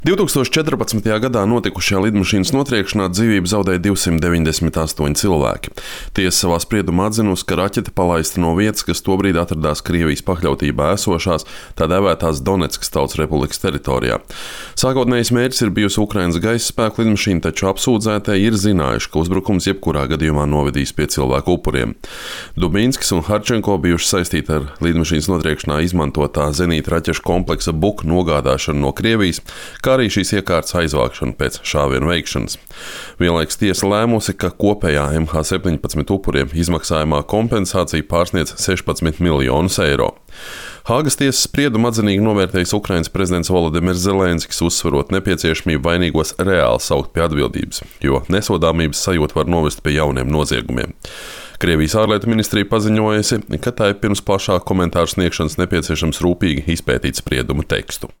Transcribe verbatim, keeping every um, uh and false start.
divtūkstoš četrpadsmitajā gadā notikušajā lidmašīnas notriekšanā dzīvību zaudēja divsimt deviņdesmit astoņi cilvēki. Tiesa savā spriedumā atzinusi, ka raķete palaista no vietas, kas tobrīd atradās Krievijas pakļautībā esošās tā dēvētās Donetskas Tautas Republikas teritorijā. Sākotnējais mērķis ir bijusi Ukrainas gaisa spēku lidmašīna, taču apsūdzētie ir zinājuši, ka uzbrukums jebkurā gadījumā novedīs pie cilvēku upuriem. Dubinskis un Harčenko bijuši saistīti ar lidmašīnas notriekšanā izmantotā zenīta raķešu kompleksa Buk nogādāšanu no Krievijas, kā arī šīs iekārtas aizvākšanu pēc šāvienu veikšanas. Vienlaikus tiesa lēmusi, ka kopējā M H septiņpadsmit upuriem izmaksājumā kompensācija pārsniedz sešpadsmit miljonus eiro. Hāgas tiesas spriedumu atzinīgi novērtējis Ukrainas prezidents Volodimirs Zelenskis, uzsverot nepieciešamību vainīgos reāli saukt pie atbildības, jo nesodāmības sajūta var novest pie jauniem noziegumiem. Krievijas ārlietu ministrija paziņojusi, ka tai pirms plašāka komentāru sniegšanas nepieciešams rūpīgi izpētīt spriedumu tekstu.